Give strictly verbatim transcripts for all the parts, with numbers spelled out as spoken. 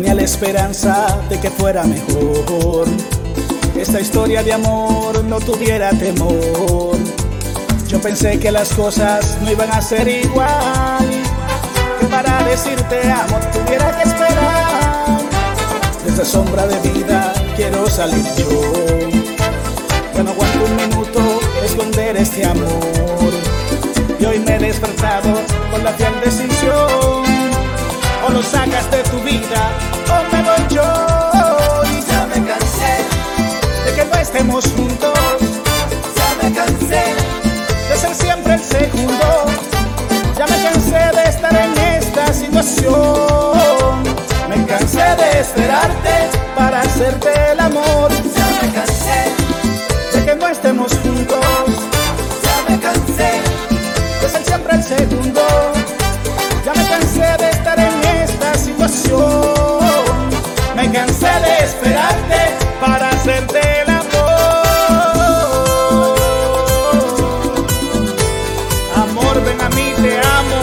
tenía la esperanza de que fuera mejor. Esta historia de amor no tuviera temor. Yo pensé que las cosas no iban a ser igual, que para decirte amo tuviera que esperar. De esta sombra de vida quiero salir yo. Ya no aguanto un minuto esconder este amor. Y hoy me he despertado con la fiel decisión: o lo sacas de tu vida o me voy yo. Y ya me cansé de que no estemos juntos. Ya me cansé de ser siempre el segundo. Ya me cansé de estar en esta situación. Me cansé de esperarte para hacerte el amor. Ya me cansé de que no estemos juntos. Ya me cansé de ser siempre el segundo. Ya me cansé de estar en esta situación. Me cansé de esperarte para hacerte el amor. Amor, ven a mí, te amo.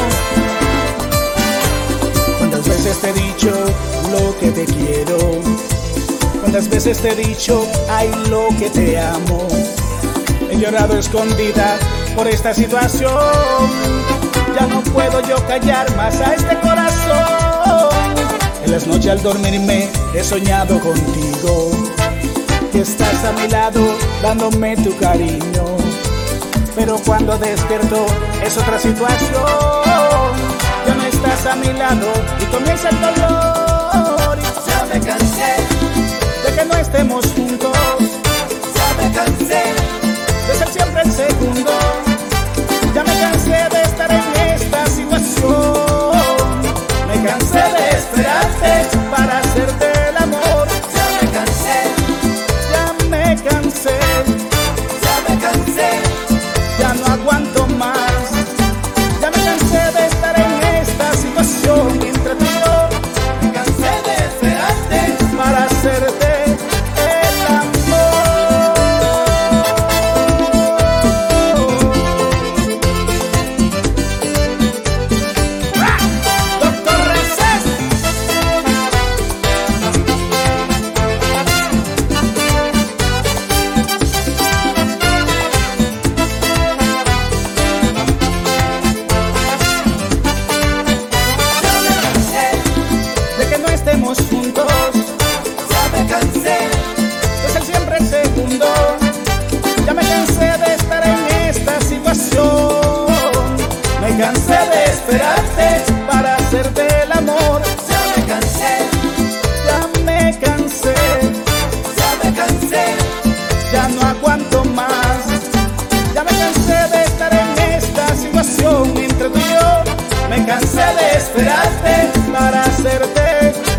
¿Cuántas veces te he dicho lo que te quiero? ¿Cuántas veces te he dicho ay lo que te amo? He llorado escondida por esta situación. Ya no puedo yo callar más a este corazón. En las noches al dormirme he soñado contigo, que estás a mi lado dándome tu cariño. Pero cuando despierto es otra situación. Ya no estás a mi lado y comienza el dolor. Y ya me cansé de que no estemos juntos. Ya me cansé de ser siempre el segundo. Ya me cansé de estar en esta situación. Me cansé de esperarte para hacerte el amor. Ya me cansé, ya me cansé, ya me cansé, ya no aguanto más. Ya me cansé de estar en esta situación entre tú y yo. Me cansé de esperarte para hacerte el amor. Juntos, ya me cansé de ser siempre el segundo. Ya me cansé de estar en esta situación. Me cansé de esperarte para hacerte el amor. Ya me cansé, ya me cansé, ya me cansé, ya no aguanto más. Ya me cansé de estar en esta situación entre tú y yo. Me cansé de esperarte para hacerte